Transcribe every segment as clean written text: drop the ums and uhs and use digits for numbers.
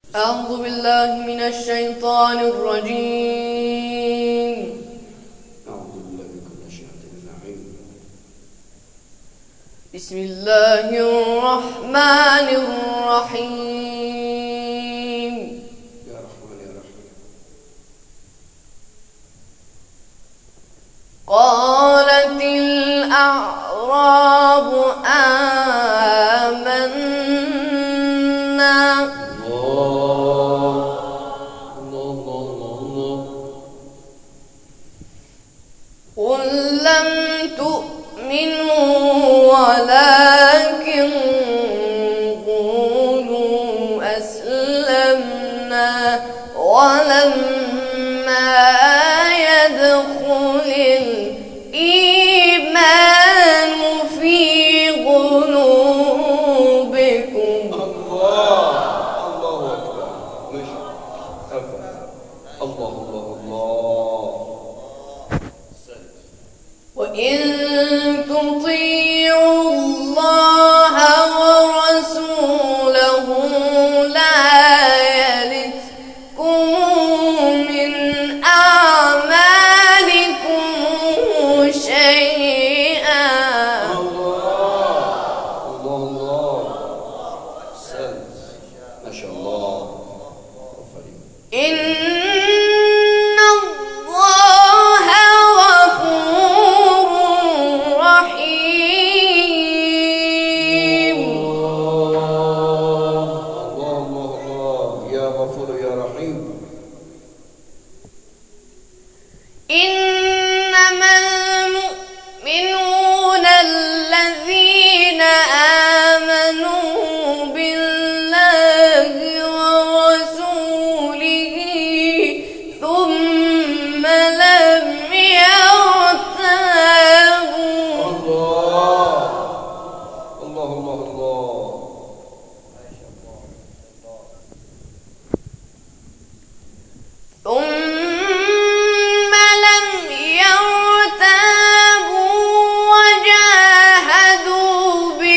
أعوذ بالله من الشيطان الرجيم. أعوذ بالله من كل شيطان لعين. بسم الله الرحمن الرحيم. يا رحمن يا رحيم. قالت الأعراب آمنا. قل لم تؤمنوا ولكن قولوا أسلمنا ولما يدخل الإيمان في قلوبكم. الله أكبر. ماشي. الله الله الله. وإن تطيعوا الله ورسوله لا يلتكم من أعمالكم شيئا. الله الله. ما شاء الله. إن الله غفور رحيم. الله يا غفور يا رحيم. إنما المؤمنون الذين آمنوا بالله ورسوله ثم لم يرتابوا. الله الله الله. ثم لم يرتابوا وجاهدوا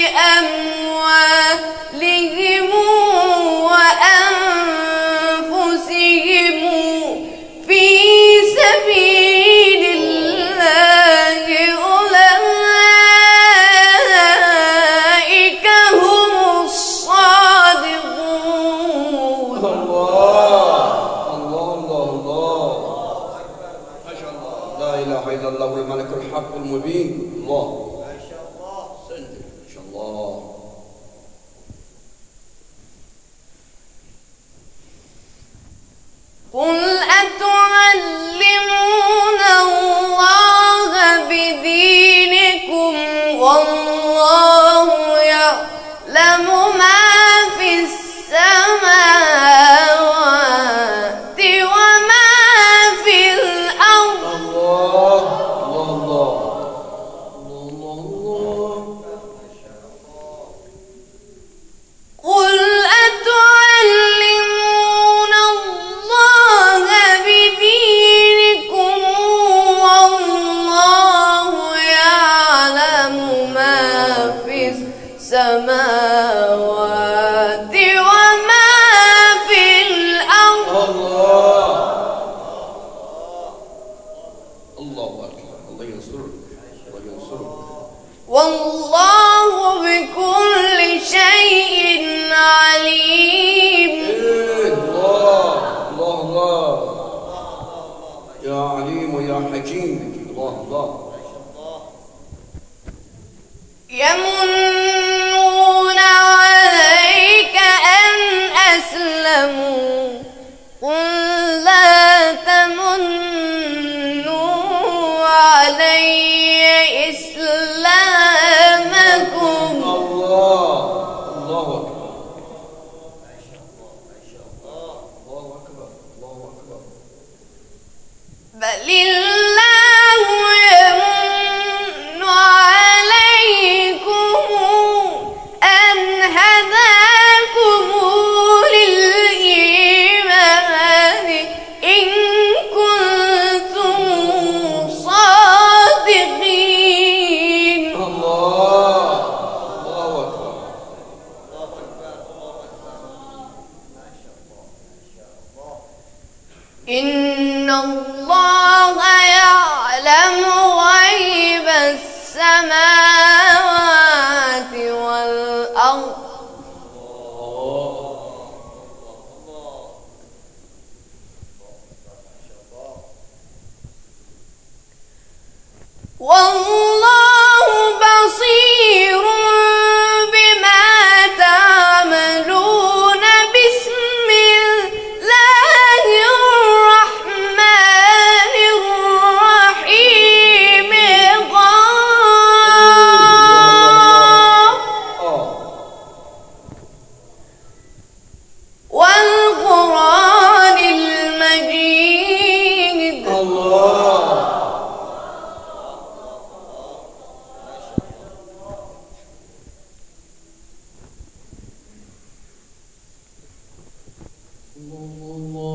بأموالهم وأنفسهم في سبيل الله أولئك هم الصادقون. ما شاء الله. لا إله إلا الله الملك الحق المبين. الله ما شاء الله. ما شاء الله. قل أتعلمون الله بدينكم والله يعلم ما في السماوات وما في الأرض. الله الله الله الله. قل أتعلمون الله بدينكم والله يعلم ما في السماوات وما في الأرض. الله أكبر. الله ينصرك. الله ينصرك. والله بكل شيء عليم. الله الله الله. يا عليم ويا حكيم. الله الله. يمنون عليك أن أسلموا قل لا تمنوا علي إسلامكم. الله الله أكبر. ما شاء الله ما شاء الله. الله أكبر الله أكبر. بل الله يمن عليكم أن هداكم للإيمان إن كنتم صادقين. الله الله أكبر. الله أكبر. ما شاء الله. إن الله يعلم غيب السماوات والأرض والله بصير بما تعملون بسم الله الرحمن الرحيم والقرآن المجيد الله